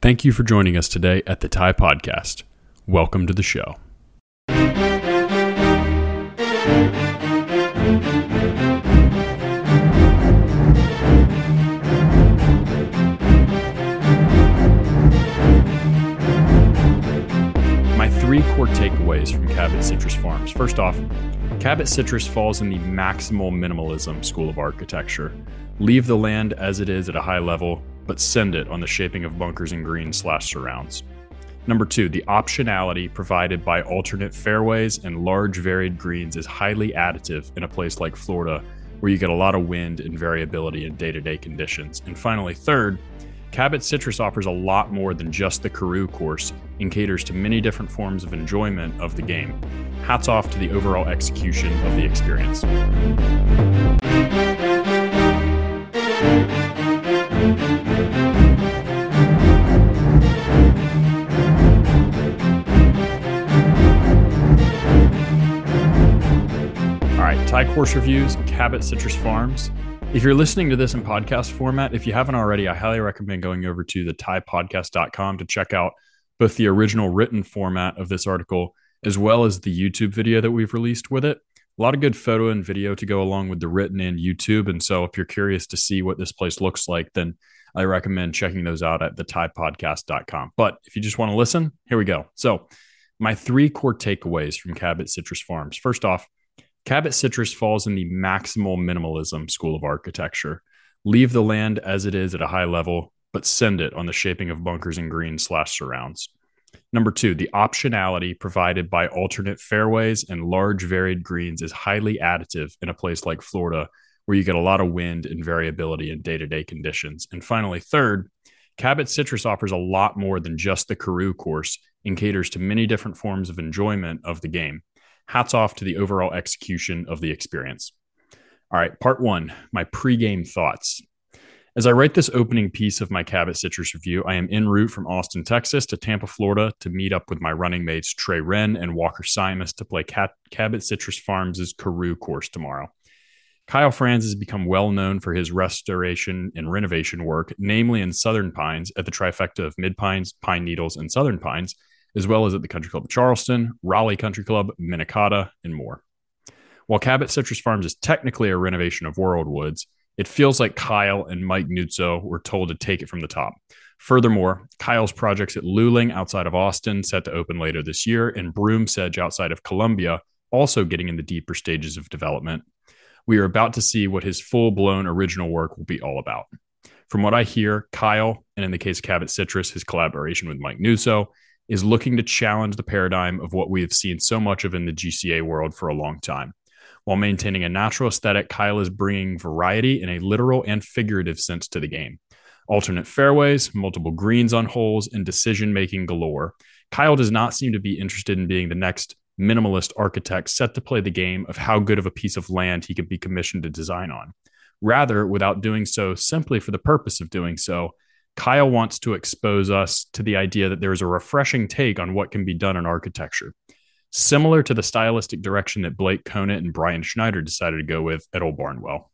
Thank you for joining us today at the Thai Podcast. Welcome to the show. My three core takeaways from Cabot Citrus Farms. First off, Cabot Citrus falls in the maximal minimalism school of architecture. Leave the land as it is at a high level, but send it on the shaping of bunkers and greens/surrounds. Number two, the optionality provided by alternate fairways and large varied greens is highly additive in a place like Florida, where you get a lot of wind and variability in day-to-day conditions. And finally, third, Cabot Citrus offers a lot more than just the Karoo course and caters to many different forms of enjoyment of the game. Hats off to the overall execution of the experience. Thai course reviews, Cabot Citrus Farms. If you're listening to this in podcast format, if you haven't already, I highly recommend going over to the thaipodcast.com to check out both the original written format of this article as well as the YouTube video that we've released with it. A lot of good photo and video to go along with the written and YouTube. And so if you're curious to see what this place looks like, then I recommend checking those out at the thaipodcast.com. But if you just want to listen, here we go. So my three core takeaways from Cabot Citrus Farms. First off, Cabot Citrus falls in the maximal minimalism school of architecture. Leave the land as it is at a high level, but send it on the shaping of bunkers and greens/surrounds. Number two, the optionality provided by alternate fairways and large varied greens is highly additive in a place like Florida, where you get a lot of wind and variability in day-to-day conditions. And finally, third, Cabot Citrus offers a lot more than just the Karoo course and caters to many different forms of enjoyment of the game. Hats off to the overall execution of the experience. All right, part one, my pregame thoughts. As I write this opening piece of my Cabot Citrus review, I am en route from Austin, Texas to Tampa, Florida to meet up with my running mates Trey Wren and Walker Simus to play Cabot Citrus Farms' Karoo course tomorrow. Kyle Franz has become well known for his restoration and renovation work, namely in Southern Pines at the trifecta of Mid Pines, Pine Needles, and Southern Pines, as well as at the Country Club of Charleston, Raleigh Country Club, Minnetonka, and more. While Cabot Citrus Farms is technically a renovation of Worldwoods, it feels like Kyle and Mike Nuzzo were told to take it from the top. Furthermore, Kyle's projects at Luling outside of Austin, set to open later this year, and Broom Sedge outside of Columbia, also getting in the deeper stages of development. We are about to see what his full-blown original work will be all about. From what I hear, Kyle, and in the case of Cabot Citrus, his collaboration with Mike Nuzzo, is looking to challenge the paradigm of what we have seen so much of in the GCA world for a long time. While maintaining a natural aesthetic, Kyle is bringing variety in a literal and figurative sense to the game. Alternate fairways, multiple greens on holes, and decision-making galore. Kyle does not seem to be interested in being the next minimalist architect set to play the game of how good of a piece of land he could be commissioned to design on. Rather, without doing so simply for the purpose of doing so, Kyle wants to expose us to the idea that there is a refreshing take on what can be done in architecture, similar to the stylistic direction that Blake Conant and Brian Schneider decided to go with at Old Barnwell.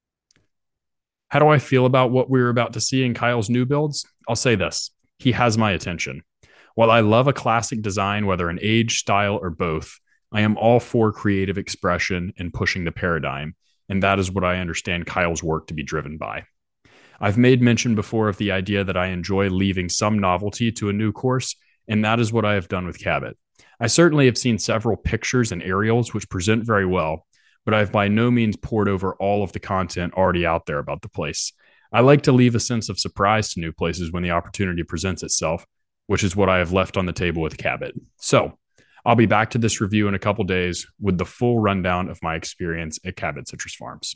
How do I feel about what we're about to see in Kyle's new builds? I'll say this. He has my attention. While I love a classic design, whether in age, style, or both, I am all for creative expression and pushing the paradigm, and that is what I understand Kyle's work to be driven by. I've made mention before of the idea that I enjoy leaving some novelty to a new course, and that is what I have done with Cabot. I certainly have seen several pictures and aerials which present very well, but I've by no means poured over all of the content already out there about the place. I like to leave a sense of surprise to new places when the opportunity presents itself, which is what I have left on the table with Cabot. So I'll be back to this review in a couple days with the full rundown of my experience at Cabot Citrus Farms.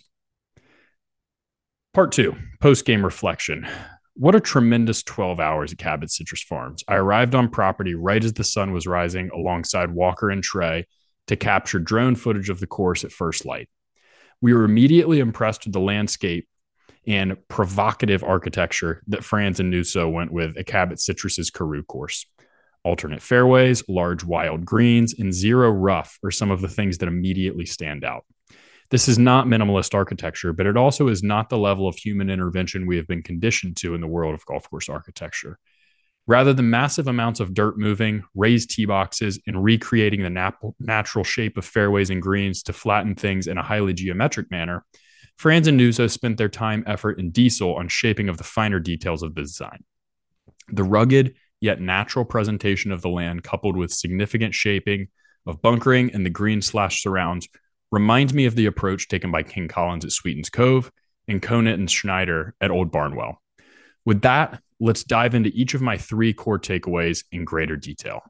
Part two, post-game reflection. What a tremendous 12 hours at Cabot Citrus Farms. I arrived on property right as the sun was rising alongside Walker and Trey to capture drone footage of the course at first light. We were immediately impressed with the landscape and provocative architecture that Franz and Nuzzo went with at Cabot Citrus's Karoo course. Alternate fairways, large wild greens, and zero rough are some of the things that immediately stand out. This is not minimalist architecture, but it also is not the level of human intervention we have been conditioned to in the world of golf course architecture. Rather than massive amounts of dirt moving, raised tee boxes, and recreating the natural shape of fairways and greens to flatten things in a highly geometric manner, Franz and Nuzzo spent their time, effort, and diesel on shaping of the finer details of the design. The rugged yet natural presentation of the land, coupled with significant shaping of bunkering and the green/surrounds, reminds me of the approach taken by King Collins at Sweetens Cove and Conant and Schneider at Old Barnwell. With that, let's dive into each of my 3 core takeaways in greater detail.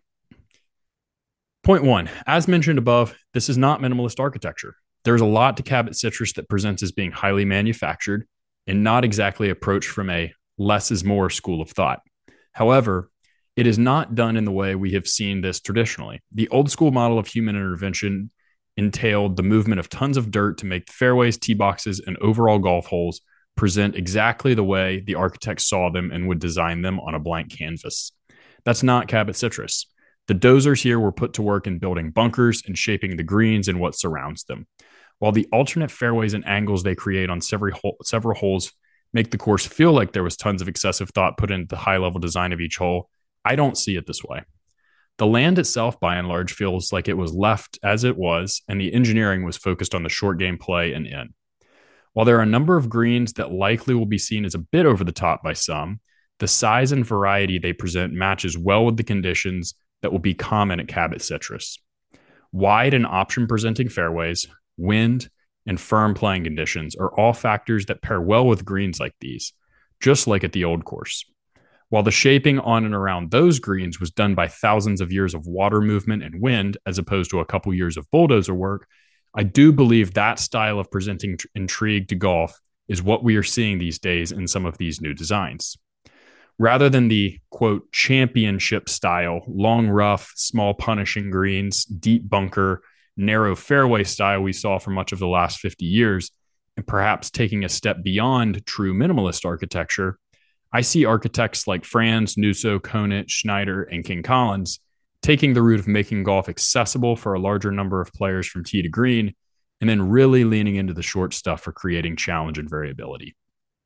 Point 1, as mentioned above, this is not minimalist architecture. There's a lot to Cabot Citrus that presents as being highly manufactured and not exactly approached from a less is more school of thought. However, it is not done in the way we have seen this traditionally. The old school model of human intervention entailed the movement of tons of dirt to make the fairways, tee boxes, and overall golf holes present exactly the way the architects saw them and would design them on a blank canvas. That's not Cabot Citrus. The dozers here were put to work in building bunkers and shaping the greens and what surrounds them. While the alternate fairways and angles they create on several holes make the course feel like there was tons of excessive thought put into the high-level design of each hole, I don't see it this way. The land itself, by and large, feels like it was left as it was, and the engineering was focused on the short game play and in. While there are a number of greens that likely will be seen as a bit over the top by some, the size and variety they present matches well with the conditions that will be common at Cabot Citrus. Wide and option-presenting fairways, wind, and firm playing conditions are all factors that pair well with greens like these, just like at the old course. While the shaping on and around those greens was done by thousands of years of water movement and wind, as opposed to a couple years of bulldozer work, I do believe that style of presenting intrigue to golf is what we are seeing these days in some of these new designs. Rather than the, quote, championship style, long rough, small punishing greens, deep bunker, narrow fairway style we saw for much of the last 50 years, and perhaps taking a step beyond true minimalist architecture, I see architects like Franz, Nuzzo, Conant, Schneider, and King Collins taking the route of making golf accessible for a larger number of players from tee to green, and then really leaning into the short stuff for creating challenge and variability.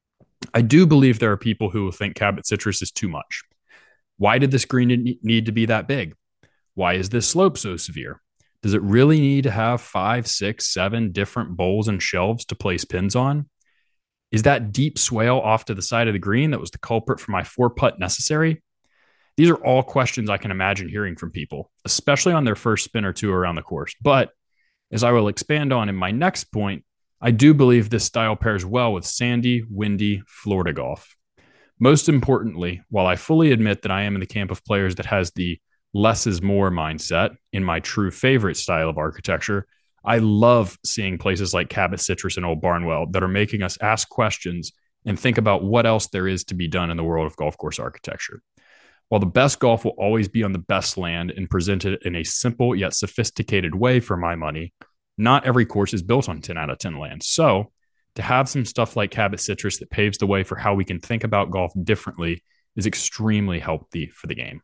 I do believe there are people who will think Cabot Citrus is too much. Why did this green need to be that big? Why is this slope so severe? Does it really need to have 5, 6, 7 different bowls and shelves to place pins on? Is that deep swale off to the side of the green that was the culprit for my 4-putt necessary? These are all questions I can imagine hearing from people, especially on their first spin or two around the course. But as I will expand on in my next point, I do believe this style pairs well with sandy, windy Florida golf. Most importantly, while I fully admit that I am in the camp of players that has the less is more mindset in my true favorite style of architecture, I love seeing places like Cabot Citrus and Old Barnwell that are making us ask questions and think about what else there is to be done in the world of golf course architecture. While the best golf will always be on the best land and presented in a simple yet sophisticated way for my money, not every course is built on 10 out of 10 land. So to have some stuff like Cabot Citrus that paves the way for how we can think about golf differently is extremely healthy for the game.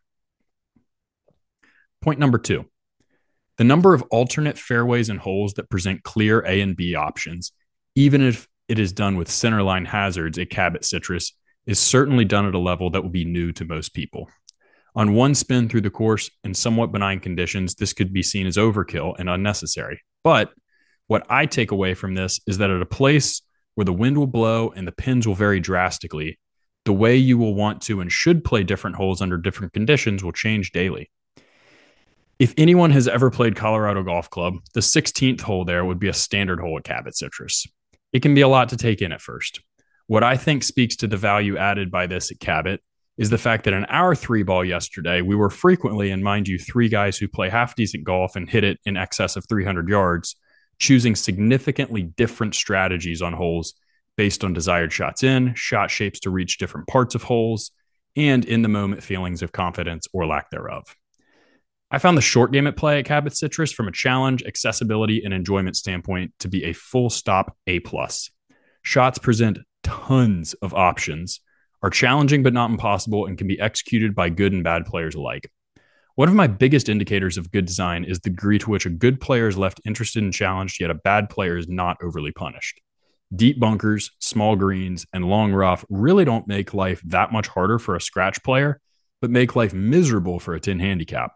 Point number 2, the number of alternate fairways and holes that present clear A and B options, even if it is done with centerline hazards at Cabot Citrus, is certainly done at a level that will be new to most people. On one spin through the course in somewhat benign conditions, this could be seen as overkill and unnecessary. But what I take away from this is that at a place where the wind will blow and the pins will vary drastically, the way you will want to and should play different holes under different conditions will change daily. If anyone has ever played Colorado Golf Club, the 16th hole there would be a standard hole at Cabot Citrus. It can be a lot to take in at first. What I think speaks to the value added by this at Cabot is the fact that in our 3-ball yesterday, we were frequently, and mind you, 3 guys who play half-decent golf and hit it in excess of 300 yards, choosing significantly different strategies on holes based on desired shots in, shot shapes to reach different parts of holes, and in-the-moment feelings of confidence or lack thereof. I found the short game at play at Cabot Citrus from a challenge, accessibility, and enjoyment standpoint to be a full-stop A+. Shots present tons of options, are challenging but not impossible, and can be executed by good and bad players alike. One of my biggest indicators of good design is the degree to which a good player is left interested and challenged, yet a bad player is not overly punished. Deep bunkers, small greens, and long rough really don't make life that much harder for a scratch player, but make life miserable for a 10 handicap.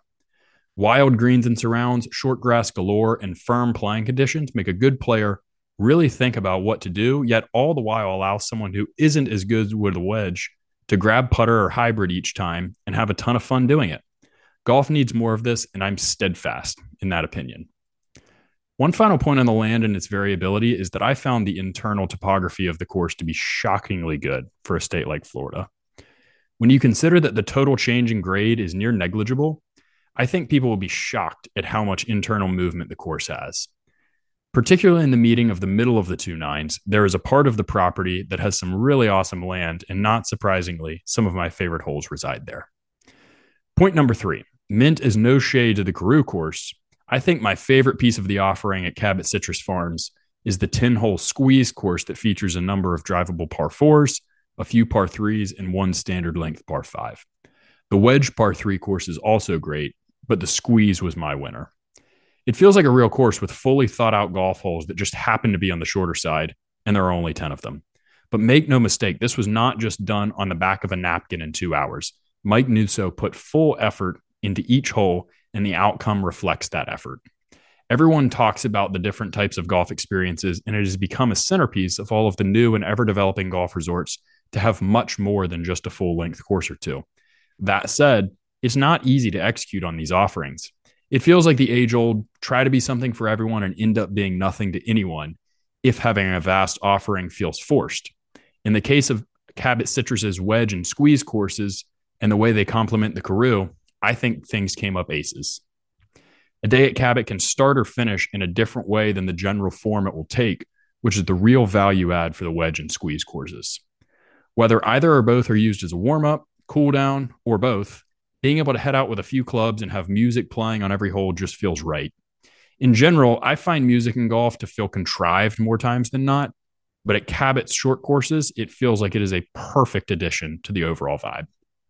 Wild greens and surrounds, short grass galore, and firm playing conditions make a good player really think about what to do, yet all the while allow someone who isn't as good with a wedge to grab putter or hybrid each time and have a ton of fun doing it. Golf needs more of this, and I'm steadfast in that opinion. One final point on the land and its variability is that I found the internal topography of the course to be shockingly good for a state like Florida. When you consider that the total change in grade is near negligible, I think people will be shocked at how much internal movement the course has. Particularly in the meeting of the middle of the two nines, there is a part of the property that has some really awesome land, and not surprisingly, some of my favorite holes reside there. Point number 3, mint is no shade to the Carew course. I think my favorite piece of the offering at Cabot Citrus Farms is the 10-hole squeeze course that features a number of drivable par 4s, a few par 3s, and one standard length par 5. The wedge par 3 course is also great, but the squeeze was my winner. It feels like a real course with fully thought out golf holes that just happen to be on the shorter side, and there are only 10 of them. But make no mistake, this was not just done on the back of a napkin in 2 hours. Mike Nuzzo put full effort into each hole, and the outcome reflects that effort. Everyone talks about the different types of golf experiences, and it has become a centerpiece of all of the new and ever-developing golf resorts to have much more than just a full-length course or two. That said, it's not easy to execute on these offerings. It feels like the age-old try to be something for everyone and end up being nothing to anyone if having a vast offering feels forced. In the case of Cabot Citrus's wedge and squeeze courses and the way they complement the Carew, I think things came up aces. A day at Cabot can start or finish in a different way than the general form it will take, which is the real value add for the wedge and squeeze courses. Whether either or both are used as a warm-up, cool-down, or both, being able to head out with a few clubs and have music playing on every hole just feels right. In general, I find music in golf to feel contrived more times than not, but at Cabot's short courses, it feels like it is a perfect addition to the overall vibe.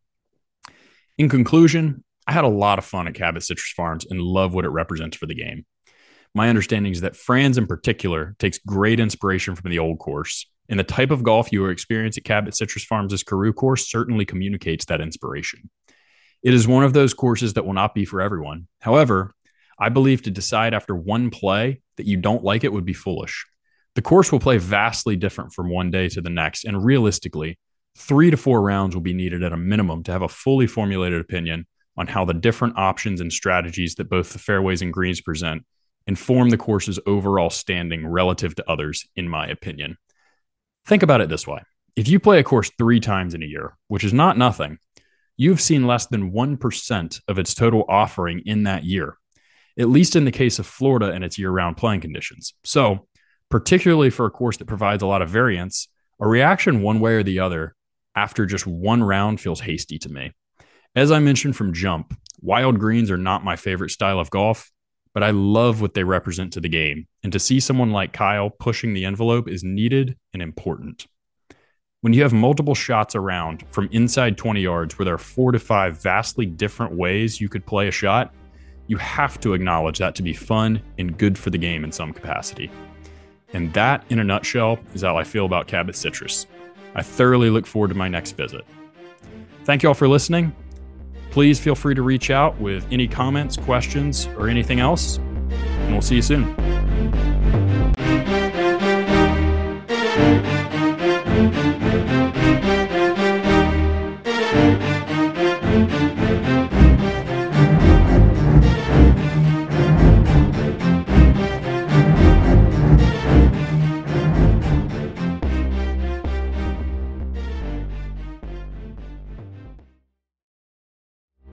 In conclusion, I had a lot of fun at Cabot Citrus Farms and love what it represents for the game. My understanding is that Franz in particular takes great inspiration from the old course, and the type of golf you will experience at Cabot Citrus Farms' Carew course certainly communicates that inspiration. It is one of those courses that will not be for everyone. However, I believe to decide after one play that you don't like it would be foolish. The course will play vastly different from one day to the next, and realistically, 3 to 4 rounds will be needed at a minimum to have a fully formulated opinion on how the different options and strategies that both the fairways and greens present inform the course's overall standing relative to others, in my opinion. Think about it this way. If you play a course 3 times in a year, which is not nothing, you've seen less than 1% of its total offering in that year, at least in the case of Florida and its year-round playing conditions. So, particularly for a course that provides a lot of variance, a reaction one way or the other after just one round feels hasty to me. As I mentioned from jump, wild greens are not my favorite style of golf, but I love what they represent to the game, and to see someone like Kyle pushing the envelope is needed and important. When you have multiple shots around from inside 20 yards where there are 4 to 5 vastly different ways you could play a shot, you have to acknowledge that to be fun and good for the game in some capacity. And that, in a nutshell, is how I feel about Cabot Citrus. I thoroughly look forward to my next visit. Thank you all for listening. Please feel free to reach out with any comments, questions, or anything else, and we'll see you soon.